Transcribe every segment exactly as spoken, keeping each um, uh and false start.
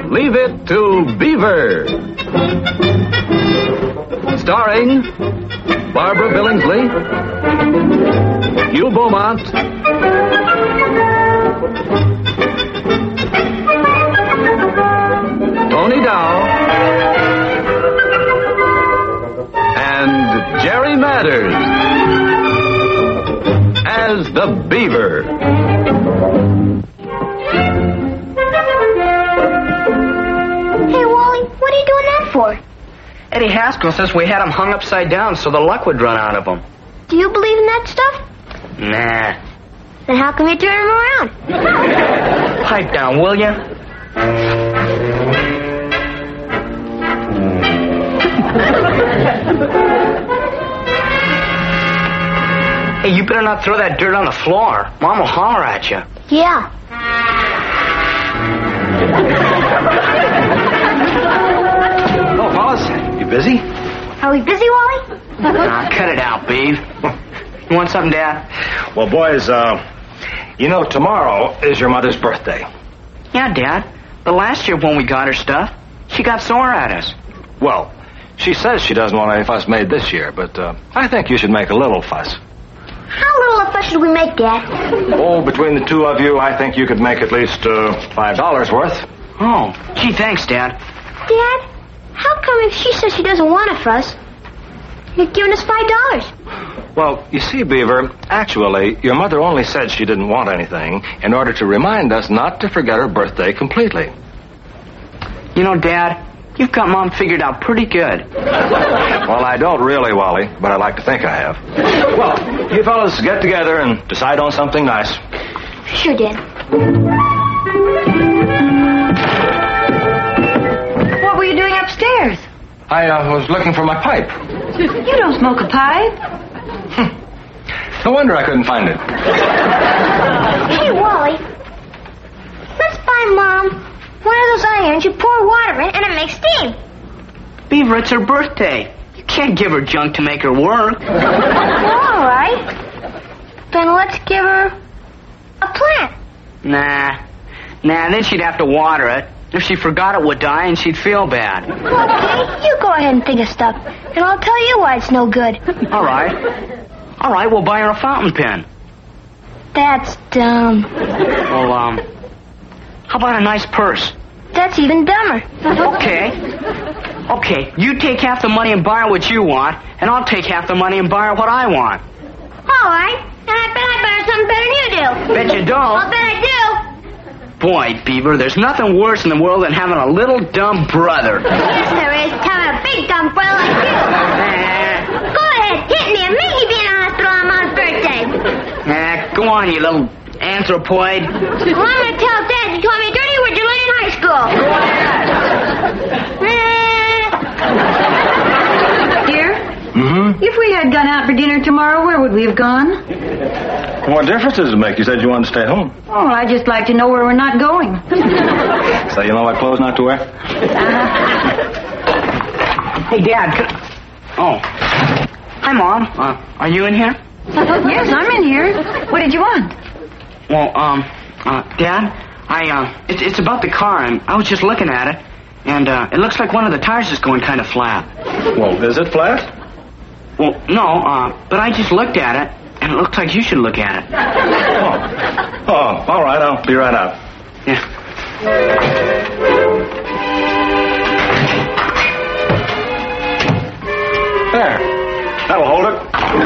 Leave It to Beaver. Starring Barbara Billingsley, Hugh Beaumont, Tony Dow, and Jerry Madders as the Beaver. Hey, Wally, what are you doing that for? Eddie Haskell says we had him hung upside down so the luck would run out of him. Do you believe in that stuff? Nah. Then how come you turn him around? Pipe down, will ya? Hey, you better not throw that dirt on the floor. Mom will holler at you. Yeah. Oh, Wallace, you busy? Are we busy, Wally? Nah, cut it out, Beav. You want something, Dad? Well, boys, uh, you know, tomorrow is your mother's birthday. Yeah, Dad. But last year when we got her stuff, she got sore at us. Well, she says she doesn't want any fuss made this year, but uh, I think you should make a little fuss. How little a fuss should we make, Dad? Oh, between the two of you, I think you could make at least uh, five dollars worth. Oh, gee, thanks, Dad. Dad, how come if she says she doesn't want a fuss, you're giving us five dollars? Well, you see, Beaver, actually, your mother only said she didn't want anything in order to remind us not to forget her birthday completely. You know, Dad, you've got Mom figured out pretty good. Well, I don't really, Wally, but I like to think I have. Well, you fellas get together and decide on something nice. Sure, Dad. What were you doing upstairs? I uh, was looking for my pipe. You don't smoke a pipe. No wonder I couldn't find it. Hey, Wally, let's buy Mom one of those irons you pour water in and it makes steam. Beaver, it's her birthday. You can't give her junk to make her work. All right. Then let's give her a plant. Nah. Nah, then she'd have to water it. If she forgot, it would die and she'd feel bad. Okay, you go ahead and think of stuff, and I'll tell you why it's no good. All right. All right, we'll buy her a fountain pen. That's dumb. Well, um, how about a nice purse? That's even dumber. Okay. Okay, you take half the money and buy her what you want, and I'll take half the money and buy her what I want. All right, and I bet I better something better than you do. Bet you don't. I'll bet I do. Boy, Beaver, there's nothing worse in the world than having a little dumb brother. Yes, there is. Having a big dumb brother like you. Nah. Go ahead, hit me and make me be in the hospital on Mom's birthday. Nah, go on, you little anthropoid. Well, I'm going to tell Dad you taught me dirty words you learned in high school. Dear? Mm-hmm. If we had gone out for dinner tomorrow, where would we have gone? What difference does it make? You said you wanted to stay home. Oh, I'd just like to know where we're not going. So you know what clothes not to wear? Hey, Dad. Could... Oh. Hi, Mom. Uh, are you in here? Yes, I'm in here. What did you want? Well, um, uh, Dad, I, uh, it's, it's about the car, and I was just looking at it, and, uh, it looks like one of the tires is going kind of flat. Well, is it flat? Well, no, uh, but I just looked at it, and it looks like you should look at it. Oh. Oh, all right, I'll be right out. Yeah. There. That'll hold it.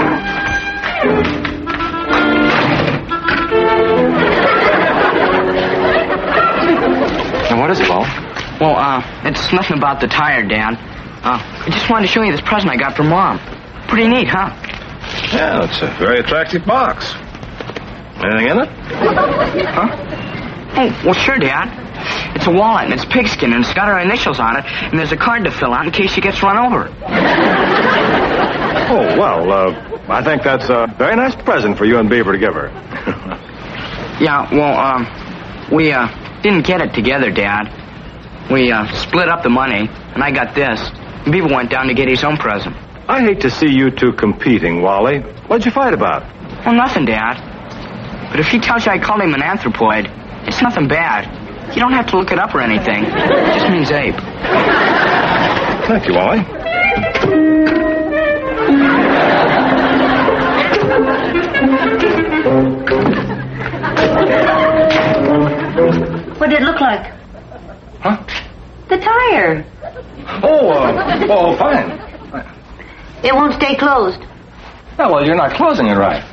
And what is it, Bo? Well, uh, it's nothing about the tire, Dan. Uh, I just wanted to show you this present I got from Mom. Pretty neat, huh? Yeah, it's a very attractive box. Anything in it? Huh? Oh, well, sure, Dad. It's a wallet, and it's pigskin, and it's got her initials on it, and there's a card to fill out in case she gets run over. Oh, well, uh, I think that's a very nice present for you and Beaver to give her. Yeah, well, um, we, uh, didn't get it together, Dad. We, uh, split up the money, and I got this. And Beaver went down to get his own present. I hate to see you two competing, Wally. What'd you fight about? Well, nothing, Dad. But if she tells you I called him an anthropoid, it's nothing bad. You don't have to look it up or anything. It just means ape. Thank you, Wally. What did it look like? Huh? The tire. Oh, uh, oh, fine. It won't stay closed. Oh, well, you're not closing it right.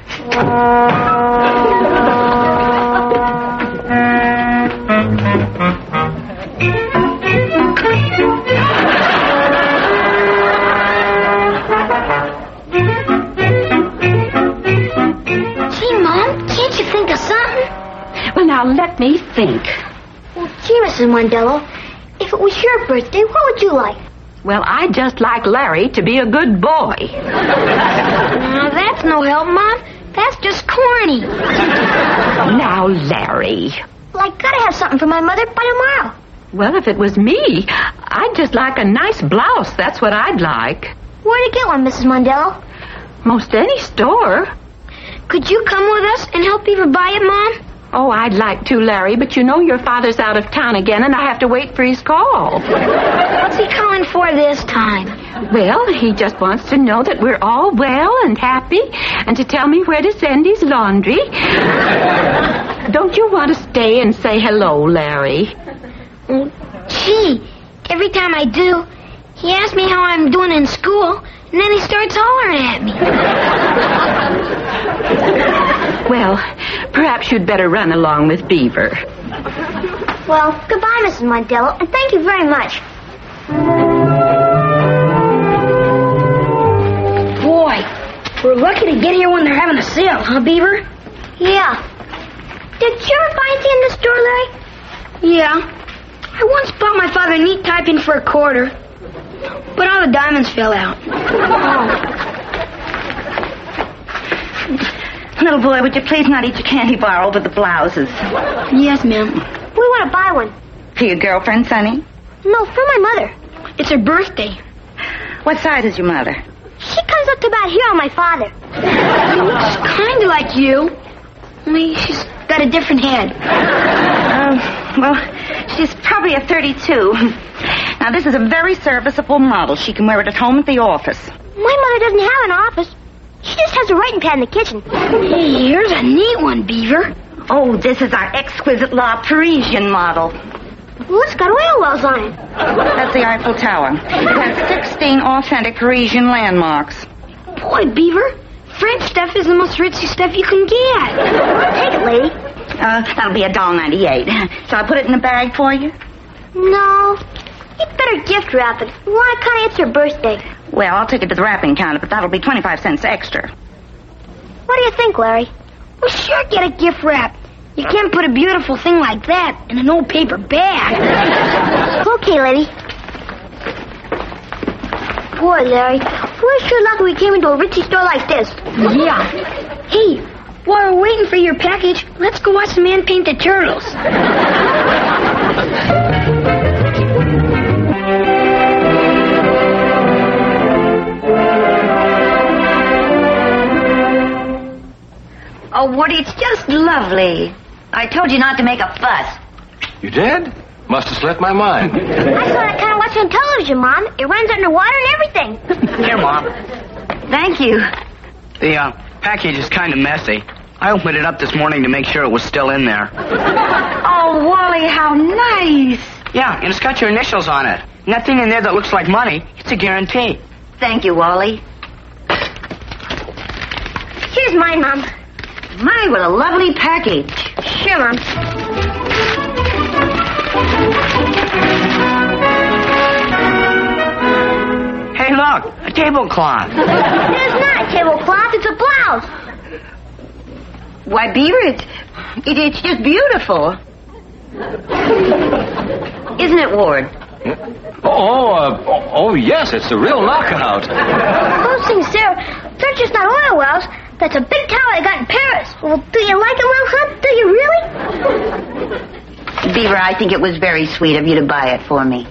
Gee, Mom, can't you think of something? Well, now, let me think. Well, gee, Missus Mondello, if it was your birthday, what would you like? Well, I'd just like Larry to be a good boy. Now, that's no help, Mom. That's just corny. Now, Larry. Well, I gotta have something for my mother by tomorrow. Well, if it was me, I'd just like a nice blouse. That's what I'd like. Where'd you get one, Missus Mondello? Most any store. Could you come with us and help Beaver buy it, Mom? Oh, I'd like to, Larry, but you know your father's out of town again, and I have to wait for his call. What's he calling for this time? Well, he just wants to know that we're all well and happy, and to tell me where to send his laundry. Don't you want to stay and say hello, Larry? Oh, gee, every time I do, he asks me how I'm doing in school, and then he starts hollering at me. Well, perhaps you'd better run along with Beaver. Well, goodbye, Missus Mondello, and thank you very much. Boy, we're lucky to get here when they're having a sale, huh, Beaver? Yeah. Did you ever buy anything in the store, Larry? Yeah. I once bought my father a neat tie pin for a quarter, but all the diamonds fell out. Little boy, would you please not eat your candy bar over the blouses? Yes, ma'am. We want to buy one. For your girlfriend, Sonny? No, for my mother. It's her birthday. What size is your mother? She comes up to about here on my father. She looks kind of like you, only she's got a different head. Um, well, she's probably a thirty-two. Now, this is a very serviceable model. She can wear it at home at the office. My mother doesn't have an office. She just has a writing pad in the kitchen. Hey, here's a neat one, Beaver. Oh, this is our exquisite La Parisian model. Well, it's got oil wells on it. That's the Eiffel Tower. It has sixteen authentic Parisian landmarks. Boy, Beaver, French stuff is the most ritzy stuff you can get. Take it, lady. Uh, that'll be a dollar ninety-eight. Shall I put it in a bag for you? No. You better gift wrap it. Why can't it's her birthday? Well, I'll take it to the wrapping counter, but that'll be twenty-five cents extra. What do you think, Larry? Well, sure, get a gift wrap. You can't put a beautiful thing like that in an old paper bag. Okay, lady. Boy, Larry, we're sure lucky we came into a ritzy store like this. Yeah. Hey, while we're waiting for your package, let's go watch the man paint the turtles. Oh, Woody, it's just lovely. I told you not to make a fuss. You did? Must have slipped my mind. I saw that kind of watch on television, Mom. It runs underwater and everything. Here, Mom. Thank you. The uh, package is kind of messy. I opened it up this morning to make sure it was still in there. Oh, Wally, how nice. Yeah, and it's got your initials on it. And that thing in there that looks like money, it's a guarantee. Thank you, Wally. Here's mine, Mom. My, what a lovely package. Sure, Mom. Hey, look, a tablecloth. It's not a tablecloth, it's a blouse. Why, Beaver, it's, it, it's just beautiful. Isn't it, Ward? Oh, uh, oh, oh, yes, it's a real knockout. Those things there, they're just not oil wells. That's a big tower I got in Paris. Well, do you like it, Will Hunt? Do you really? Beaver, I think it was very sweet of you to buy it for me.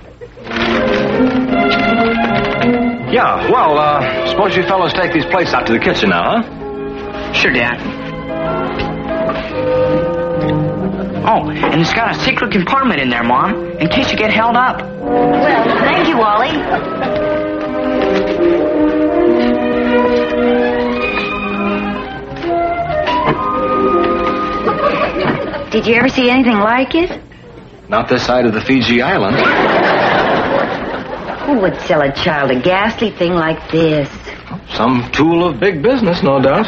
Yeah, well, uh, suppose you fellows take these plates out to the kitchen now, huh? Sure, Dad. Oh, and it's got a secret compartment in there, Mom, in case you get held up. Well, thank you, Wally. Did you ever see anything like it? Not this side of the Fiji Islands. Who would sell a child a ghastly thing like this? Some tool of big business, no doubt.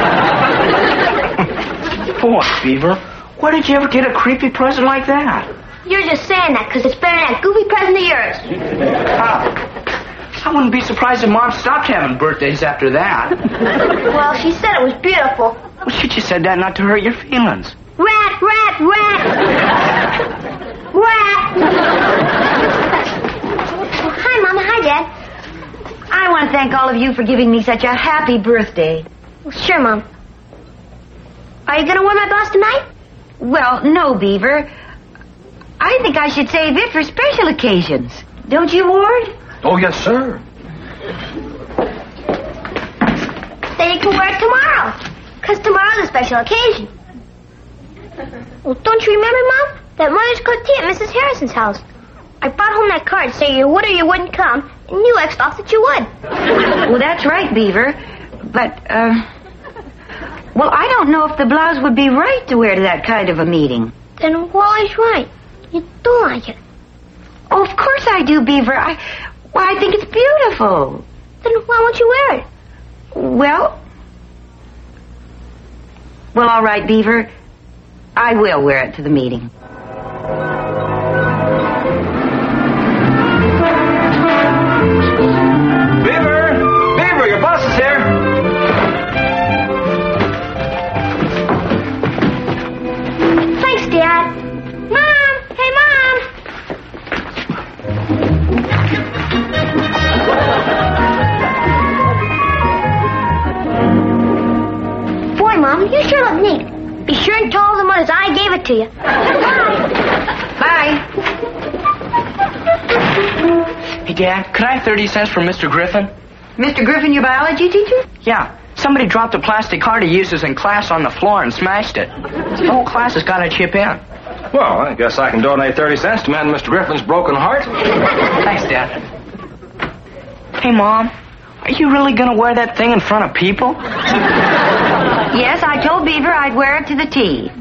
Boy, Beaver, where did you ever get a creepy present like that? You're just saying that because it's better than that goofy present of yours. How? I wouldn't be surprised if Mom stopped having birthdays after that. Well, she said it was beautiful. Well, she just said that not to hurt your feelings. Rat, rat, rat. Rat. Hi, Mama. Hi, Dad. I want to thank all of you for giving me such a happy birthday. Well, sure, Mom. Are you going to wear my blouse tonight? Well, no, Beaver. I think I should save it for special occasions. Don't you, Ward? Oh, yes, sir. Then you can wear it tomorrow. Because tomorrow's a special occasion. Well, don't you remember, Mom? That Mother's cooked tea at Missus Harrison's house. I brought home that card saying you would or you wouldn't come, and you X thought that you would. Well, that's right, Beaver. But, uh... well, I don't know if the blouse would be right to wear to that kind of a meeting. Then Wally's right. You do like it. Oh, of course I do, Beaver. I... Well, I think it's beautiful. Then why won't you wear it? Well... Well, all right, Beaver. I will wear it to the meeting. Beaver! Beaver, your boss is here. Thanks, Dad. Mom! Hey, Mom! Boy, Mom, you sure look neat. Be sure and tell all the mothers I gave it to you. Bye. Hey, Dad, could I have thirty cents from Mister Griffin? Mister Griffin, your biology teacher? Yeah. Somebody dropped a plastic card he uses in class on the floor and smashed it. The whole class has got to chip in. Well, I guess I can donate thirty cents to mend Mister Griffin's broken heart. Thanks, Dad. Hey, Mom, are you really going to wear that thing in front of people? Yes, I told Beaver I'd wear it to the tea.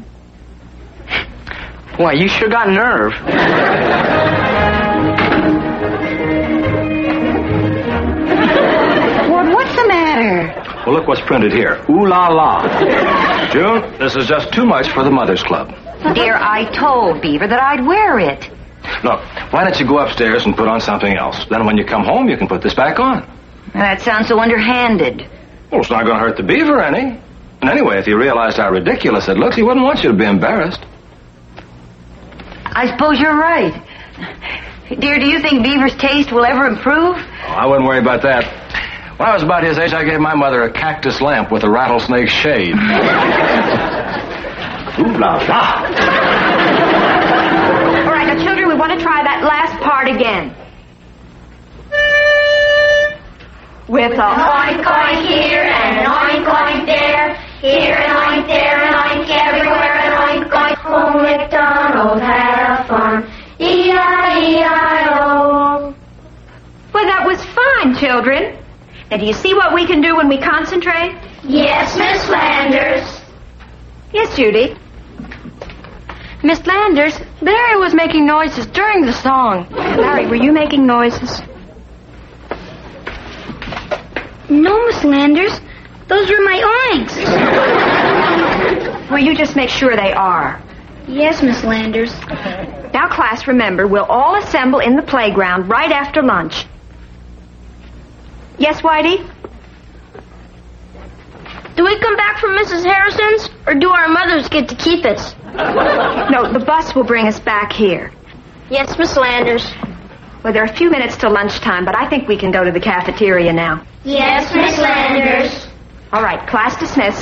Boy, you sure got nerve. Ward, what's the matter? Well, look what's printed here. Ooh la la. June, this is just too much for the Mothers Club. Dear, I told Beaver that I'd wear it. Look, why don't you go upstairs and put on something else? Then when you come home, you can put this back on. That sounds so underhanded. Well, it's not going to hurt the Beaver any. And anyway, if he realized how ridiculous it looks, he wouldn't want you to be embarrassed. I suppose you're right. Dear, do you think Beaver's taste will ever improve? Oh, I wouldn't worry about that. When I was about his age, I gave my mother a cactus lamp with a rattlesnake shade. Ooh la la. All right, now, children, we want to try that last part again. With a Oink, oink here and an oink, oink there. Here and oink, there and oink, everywhere and oink, oink. Oh, MacDonald had a farm. E I E I O. Well, that was fine, children. Now, do you see what we can do when we concentrate? Yes, Miss Landers. Yes, Judy. Miss Landers, Larry was making noises during the song. Larry, were you making noises? No, Miss Landers. Those were my oinks. Well, you just make sure they are. Yes, Miss Landers. Now, class, remember, we'll all assemble in the playground right after lunch. Yes, Whitey? Do we come back from Missus Harrison's, or do our mothers get to keep us? No, the bus will bring us back here. Yes, Miss Landers. Well, there are a few minutes to lunchtime, but I think we can go to the cafeteria now. Yes, Miss Landers. All right, class dismissed.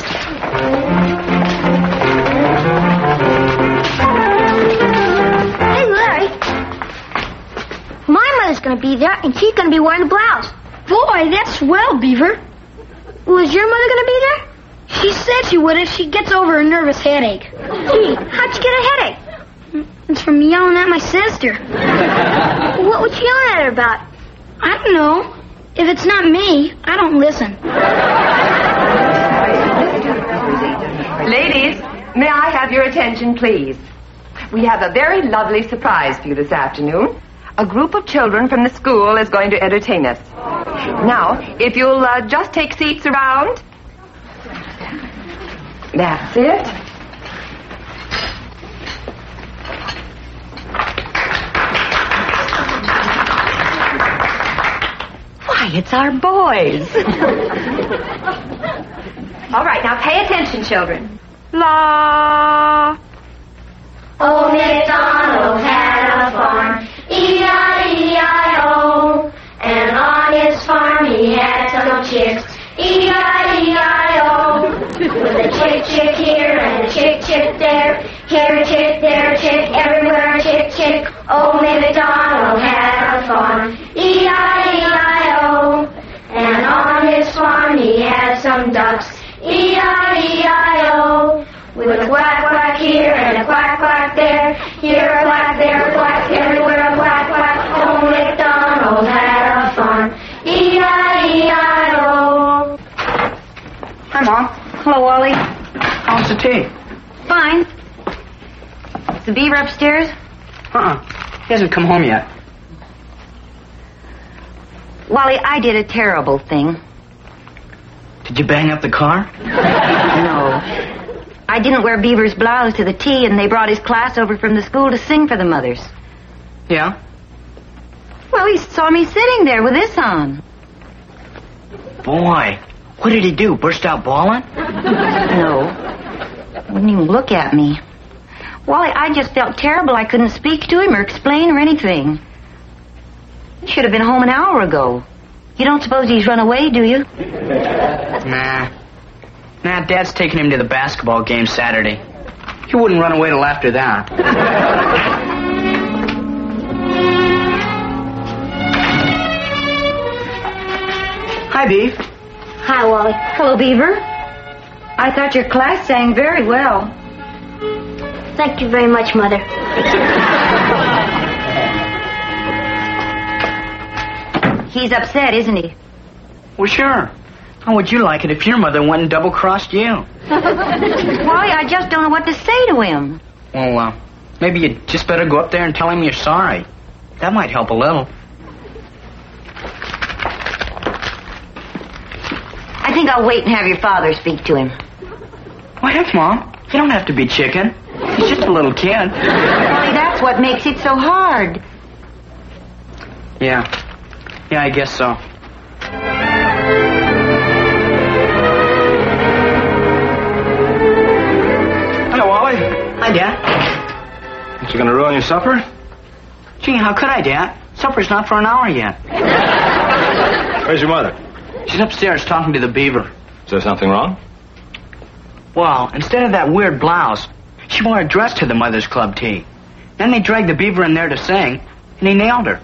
Hey, Larry. My mother's going to be there, and she's going to be wearing the blouse. Boy, that's swell, Beaver. Was your mother going to be there? She said she would if she gets over a nervous headache. Gee, how'd you get a headache? It's from yelling at my sister. What was you yelling at her about? I don't know. If it's not me, I don't listen. Ladies, may I have your attention, please? We have a very lovely surprise for you this afternoon. A group of children from the school is going to entertain us. Now, if you'll uh, just take seats around. That's it. Why, it's our boys. All right, now pay attention, children. La. Old MacDonald had a farm, E I E I O. And on his farm he had some chicks, E I E I O. With a chick chick here and a chick chick there, here a chick, there a chick, everywhere a chick chick. Old MacDonald had a farm, E I E I O. And on his farm he had some ducks, E I E I O. With a quack quack here and a quack quack there, here a quack, there a quack, everywhere a quack quack. Old MacDonald had a farm, E I E I O. Hi, Mom. Hello, Wally. How's the tea? Fine. Is the beaver upstairs? Uh-uh. He hasn't come home yet. Wally, I did a terrible thing. Did you bang up the car? No. I didn't wear Beaver's blouse to the tea, and they brought his class over from the school to sing for the mothers. Yeah? Well, he saw me sitting there with this on. Boy, what did he do? Burst out bawling? No. Wouldn't even look at me. Wally, I just felt terrible. I couldn't speak to him or explain or anything. He should have been home an hour ago. You don't suppose he's run away, do you? Nah. Nah, Dad's taking him to the basketball game Saturday. He wouldn't run away till after that. Hi, Beef. Hi, Wally. Hello, Beaver. I thought your class sang very well. Thank you very much, Mother. He's upset, isn't he? Well, sure. How would you like it if your mother went and double-crossed you? Wally, I just don't know what to say to him. Well, uh, maybe you just better go up there and tell him you're sorry. That might help a little. I think I'll wait and have your father speak to him. Well, heck, Mom. You don't have to be chicken. He's just a little kid. Wally, that's what makes it so hard. Yeah. Yeah, I guess so. Hello, Wally. Hi, Dad. Aren't you going to ruin your supper? Gee, how could I, Dad? Supper's not for an hour yet. Where's your mother? She's upstairs talking to the beaver. Is there something wrong? Well, instead of that weird blouse, she wore a dress to the Mother's Club tea. Then they dragged the beaver in there to sing, and he nailed her.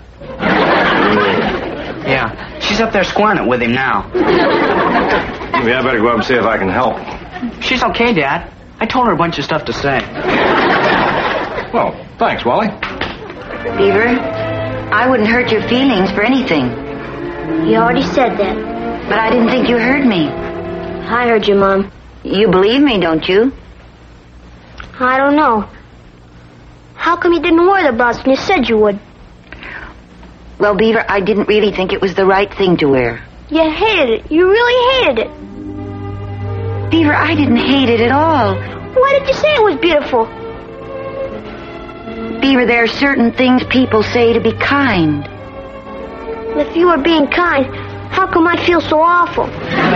Yeah, she's up there squaring it with him now. Maybe I better go up and see if I can help. She's okay, Dad. I told her a bunch of stuff to say. Well, thanks, Wally. Beaver, I wouldn't hurt your feelings for anything. You already said that. But I didn't think you heard me. I heard you, Mom. You believe me, don't you? I don't know. How come you didn't wear the blouse when you said you would? Well, Beaver, I didn't really think it was the right thing to wear. You hated it. You really hated it. Beaver, I didn't hate it at all. Why did you say it was beautiful? Beaver, there are certain things people say to be kind. If you were being kind, how come I feel so awful?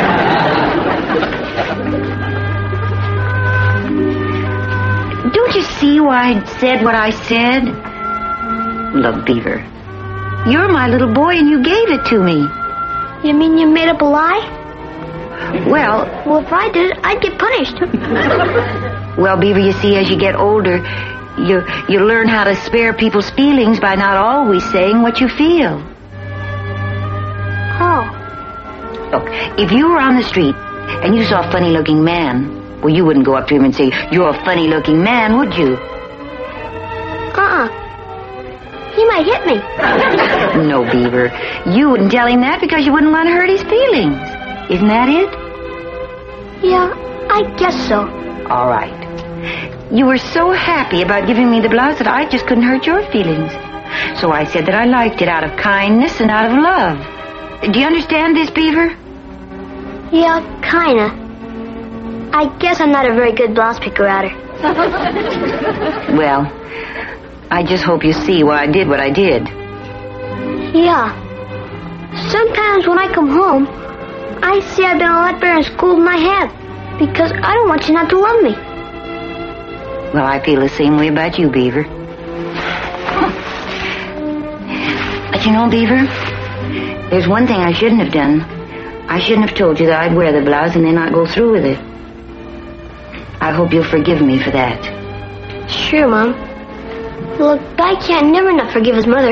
Don't you see why I said what I said? Look, Beaver, you're my little boy and you gave it to me. You mean you made up a lie? Well... Well, if I did, I'd get punished. Well, Beaver, you see, as you get older, you, you learn how to spare people's feelings by not always saying what you feel. Oh. Look, if you were on the street and you saw a funny-looking man, well, you wouldn't go up to him and say, "You're a funny-looking man," would you? Uh-uh. He might hit me. No, Beaver. You wouldn't tell him that because you wouldn't want to hurt his feelings. Isn't that it? Yeah, I guess so. All right. You were so happy about giving me the blouse that I just couldn't hurt your feelings. So I said that I liked it out of kindness and out of love. Do you understand this, Beaver? Yeah, kinda. I guess I'm not a very good blouse picker-outer. Well, I just hope you see why I did what I did. Yeah. Sometimes when I come home, I see I've been a lot better in school than I have, because I don't want you not to love me. Well, I feel the same way about you, Beaver. But you know, Beaver, there's one thing I shouldn't have done. I shouldn't have told you that I'd wear the blouse and then not go through with it. I hope you'll forgive me for that. Sure, Mom. Look, guy can't never not forgive his mother.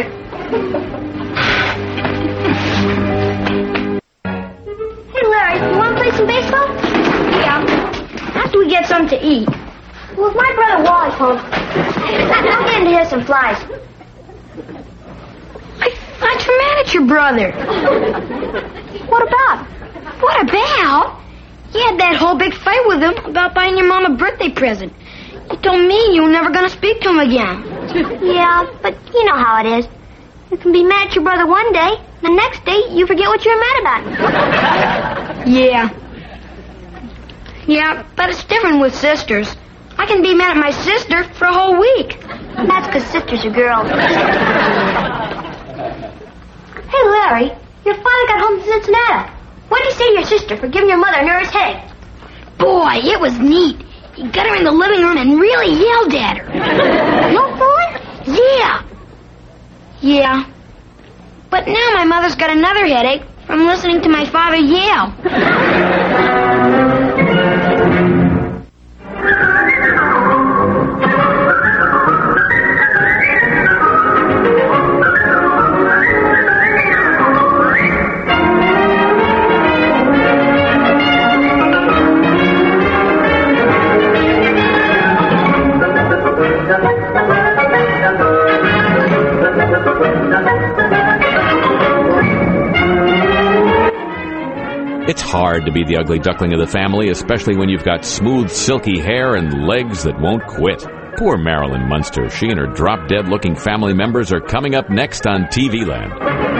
Hey, Larry, you want to play some baseball? Yeah. After we get something to eat. Well, if my brother Wally's home, I'll get him to hit some flies. I thought you were mad at your brother. What about? What about? You had that whole big fight with him about buying your mom a birthday present. You told me you were never going to speak to him again. Yeah, but you know how it is. You can be mad at your brother one day, the next day you forget what you were mad about. Yeah. Yeah, but it's different with sisters. I can be mad at my sister for a whole week. That's because sisters are girls. Hey, Larry, your father got home from Cincinnati. What did you say to your sister for giving your mother a nervous headache? Boy, it was neat. He got her in the living room and really yelled at her. No fooling? Yeah. Yeah. But now my mother's got another headache from listening to my father yell. It's hard to be the ugly duckling of the family, especially when you've got smooth, silky hair and legs that won't quit. Poor Marilyn Munster. She and her drop-dead looking family members are coming up next on T V Land.